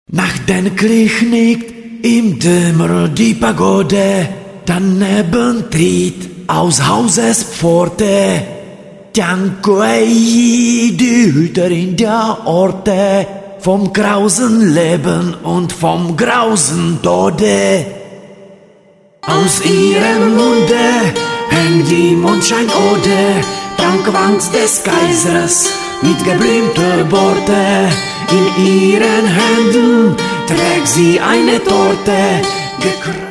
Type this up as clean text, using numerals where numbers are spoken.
Nach den Krieg nickt im Dämmer die Pagode, daneben tritt aus Hauses Pforte. Tianco ei, die Hüterin der Orte, vom grausen Leben und vom grausen Tode. Aus ihrem Munde hängt die Mondscheinode, Dankwanks des Kaisers mit geblümter Borte. In ihren Händen trägt sie eine Torte,